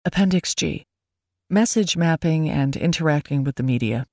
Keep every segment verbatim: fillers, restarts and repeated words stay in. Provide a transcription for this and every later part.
Appendix G. Message mapping and interacting with the media.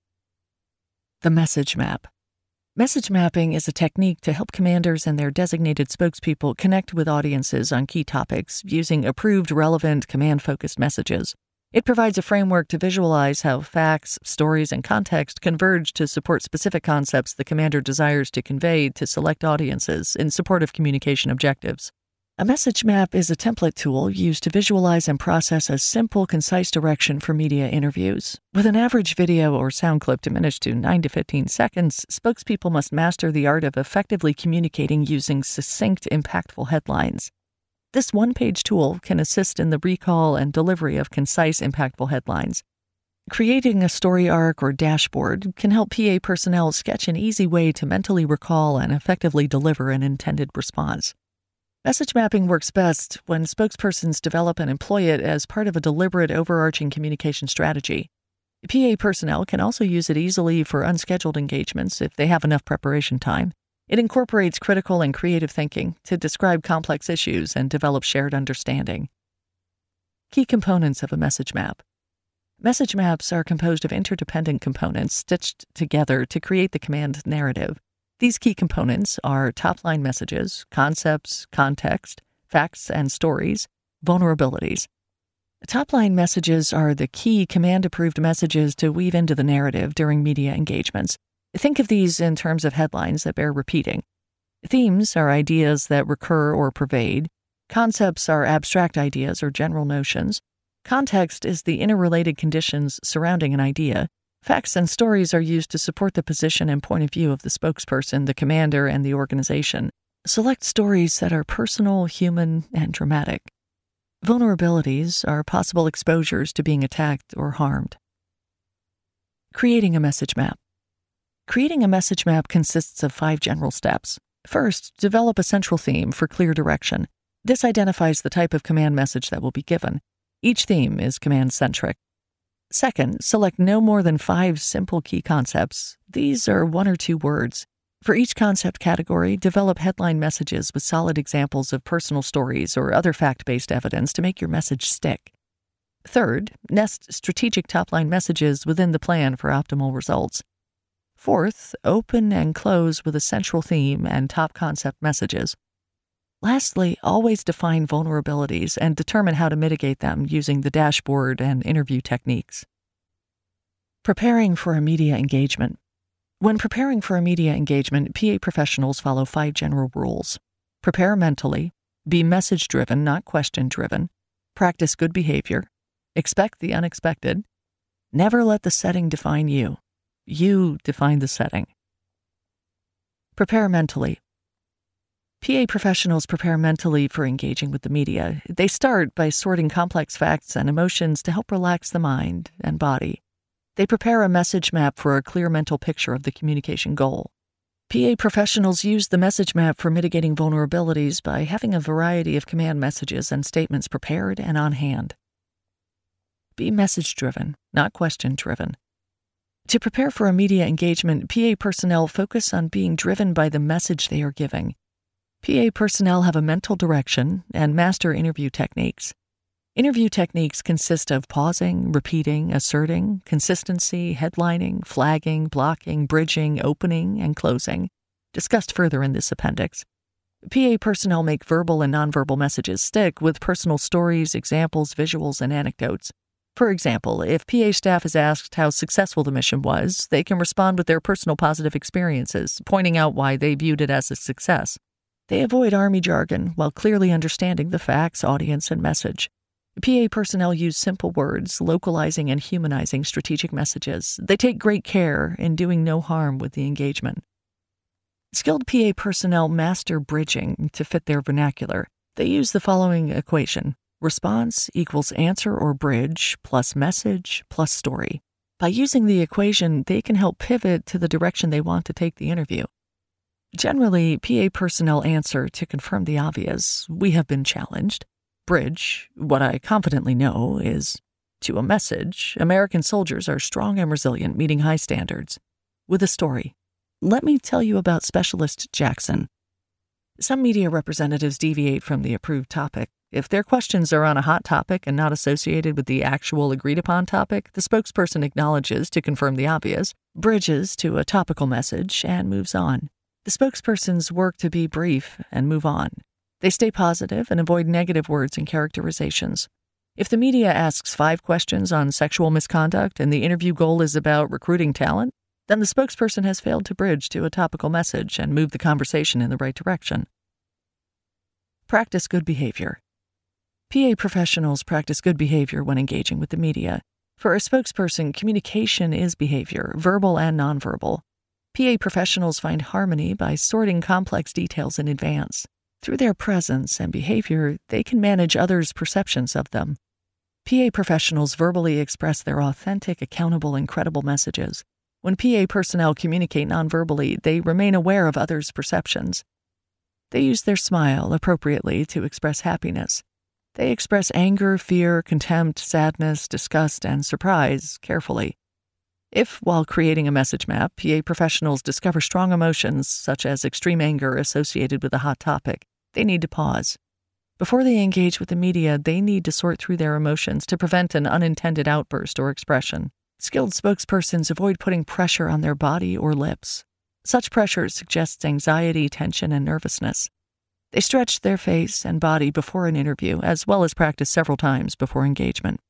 The message map. Message mapping is a technique to help commanders and their designated spokespeople connect with audiences on key topics using approved, relevant, command-focused messages. It provides a framework to visualize how facts, stories, and context converge to support specific concepts the commander desires to convey to select audiences in support of communication objectives. A message map is a template tool used to visualize and process a simple, concise direction for media interviews. With an average video or sound clip diminished to nine to fifteen seconds, spokespeople must master the art of effectively communicating using succinct, impactful headlines. This one-page tool can assist in the recall and delivery of concise, impactful headlines. Creating a story arc or dashboard can help P A personnel sketch an easy way to mentally recall and effectively deliver an intended response. Message mapping works best when spokespersons develop and employ it as part of a deliberate, overarching communication strategy. P A personnel can also use it easily for unscheduled engagements if they have enough preparation time. It incorporates critical and creative thinking to describe complex issues and develop shared understanding. Key components of a message map. Message maps are composed of interdependent components stitched together to create the command narrative. These key components are top-line messages, concepts, context, facts and stories, vulnerabilities. Top-line messages are the key command-approved messages to weave into the narrative during media engagements. Think of these in terms of headlines that bear repeating. Themes are ideas that recur or pervade. Concepts are abstract ideas or general notions. Context is the interrelated conditions surrounding an idea. Facts and stories are used to support the position and point of view of the spokesperson, the commander, and the organization. Select stories that are personal, human, and dramatic. Vulnerabilities are possible exposures to being attacked or harmed. Creating a message map. Creating a message map consists of five general steps. First, develop a central theme for clear direction. This identifies the type of command message that will be given. Each theme is command-centric. Second, select no more than five simple key concepts. These are one or two words. For each concept category, develop headline messages with solid examples of personal stories or other fact-based evidence to make your message stick. Third, nest strategic top-line messages within the plan for optimal results. Fourth, open and close with a central theme and top concept messages. Lastly, always define vulnerabilities and determine how to mitigate them using the dashboard and interview techniques. Preparing for a media engagement. When preparing for a media engagement, P A professionals follow five general rules. Prepare mentally, be message-driven, not question-driven, practice good behavior, expect the unexpected, never let the setting define you. You define the setting. Prepare mentally. P A professionals prepare mentally for engaging with the media. They start by sorting complex facts and emotions to help relax the mind and body. They prepare a message map for a clear mental picture of the communication goal. P A professionals use the message map for mitigating vulnerabilities by having a variety of command messages and statements prepared and on hand. Be message-driven, not question-driven. To prepare for a media engagement, P A personnel focus on being driven by the message they are giving. P A personnel have a mental direction and master interview techniques. Interview techniques consist of pausing, repeating, asserting, consistency, headlining, flagging, blocking, bridging, opening, and closing, discussed further in this appendix. P A personnel make verbal and nonverbal messages stick with personal stories, examples, visuals, and anecdotes. For example, if P A staff is asked how successful the mission was, they can respond with their personal positive experiences, pointing out why they viewed it as a success. They avoid Army jargon while clearly understanding the facts, audience, and message. P A personnel use simple words, localizing and humanizing strategic messages. They take great care in doing no harm with the engagement. Skilled P A personnel master bridging to fit their vernacular. They use the following equation. Response equals answer or bridge plus message plus story. By using the equation, they can help pivot to the direction they want to take the interview. Generally, P A personnel answer to confirm the obvious, we have been challenged. Bridge, what I confidently know, is, to a message, American soldiers are strong and resilient, meeting high standards. With a story. Let me tell you about Specialist Jackson. Some media representatives deviate from the approved topic. If their questions are on a hot topic and not associated with the actual agreed-upon topic, the spokesperson acknowledges to confirm the obvious, bridges to a topical message, and moves on. The spokespersons work to be brief and move on. They stay positive and avoid negative words and characterizations. If the media asks five questions on sexual misconduct and the interview goal is about recruiting talent, then the spokesperson has failed to bridge to a topical message and move the conversation in the right direction. Practice good behavior. P A professionals practice good behavior when engaging with the media. For a spokesperson, communication is behavior, verbal and nonverbal. P A professionals find harmony by sorting complex details in advance. Through their presence and behavior, they can manage others' perceptions of them. P A professionals verbally express their authentic, accountable, and credible messages. When P A personnel communicate nonverbally, they remain aware of others' perceptions. They use their smile appropriately to express happiness. They express anger, fear, contempt, sadness, disgust, and surprise carefully. If, while creating a message map, P A professionals discover strong emotions, such as extreme anger associated with a hot topic, they need to pause. Before they engage with the media, they need to sort through their emotions to prevent an unintended outburst or expression. Skilled spokespersons avoid putting pressure on their body or lips. Such pressure suggests anxiety, tension, and nervousness. They stretch their face and body before an interview, as well as practice several times before engagement.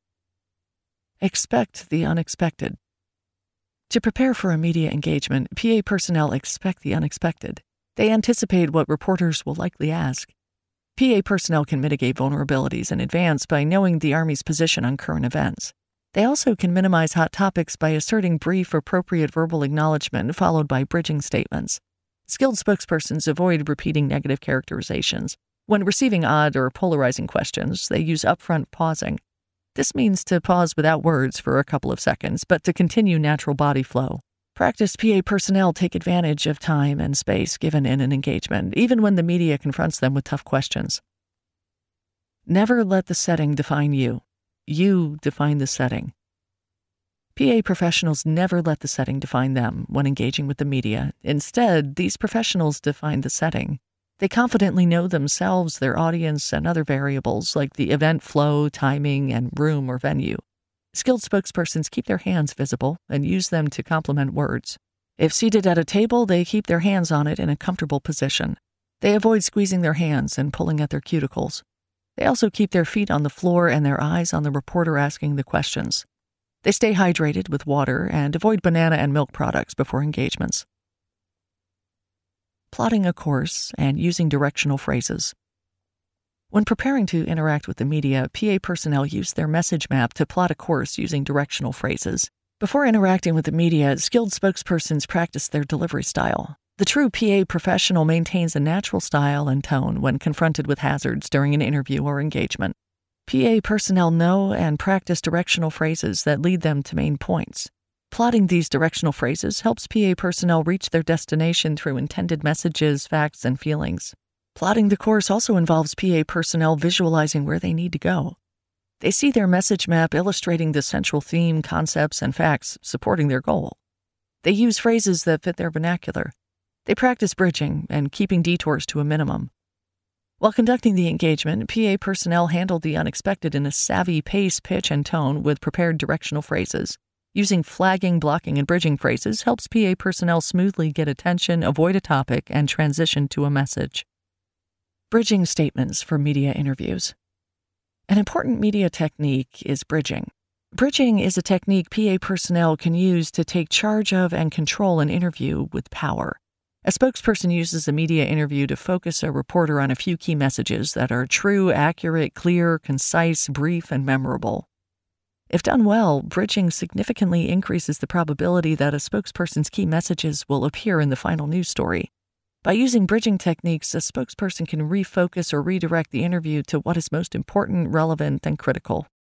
Expect the unexpected. To prepare for a media engagement, P A personnel expect the unexpected. They anticipate what reporters will likely ask. P A personnel can mitigate vulnerabilities in advance by knowing the Army's position on current events. They also can minimize hot topics by asserting brief, appropriate verbal acknowledgement followed by bridging statements. Skilled spokespersons avoid repeating negative characterizations. When receiving odd or polarizing questions, they use upfront pausing. This means to pause without words for a couple of seconds, but to continue natural body flow. Practiced P A personnel take advantage of time and space given in an engagement, even when the media confronts them with tough questions. Never let the setting define you. You define the setting. P A professionals never let the setting define them when engaging with the media. Instead, these professionals define the setting. They confidently know themselves, their audience, and other variables like the event flow, timing, and room or venue. Skilled spokespersons keep their hands visible and use them to complement words. If seated at a table, they keep their hands on it in a comfortable position. They avoid squeezing their hands and pulling at their cuticles. They also keep their feet on the floor and their eyes on the reporter asking the questions. They stay hydrated with water and avoid banana and milk products before engagements. Plotting a course and using directional phrases. When preparing to interact with the media, P A personnel use their message map to plot a course using directional phrases. Before interacting with the media, skilled spokespersons practice their delivery style. The true P A professional maintains a natural style and tone when confronted with hazards during an interview or engagement. P A personnel know and practice directional phrases that lead them to main points. Plotting these directional phrases helps P A personnel reach their destination through intended messages, facts, and feelings. Plotting the course also involves P A personnel visualizing where they need to go. They see their message map illustrating the central theme, concepts, and facts supporting their goal. They use phrases that fit their vernacular. They practice bridging and keeping detours to a minimum. While conducting the engagement, P A personnel handle the unexpected in a savvy pace, pitch, and tone with prepared directional phrases. Using flagging, blocking, and bridging phrases helps P A personnel smoothly get attention, avoid a topic, and transition to a message. Bridging statements for media interviews. An important media technique is bridging. Bridging is a technique P A personnel can use to take charge of and control an interview with power. A spokesperson uses a media interview to focus a reporter on a few key messages that are true, accurate, clear, concise, brief, and memorable. If done well, bridging significantly increases the probability that a spokesperson's key messages will appear in the final news story. By using bridging techniques, a spokesperson can refocus or redirect the interview to what is most important, relevant, and critical.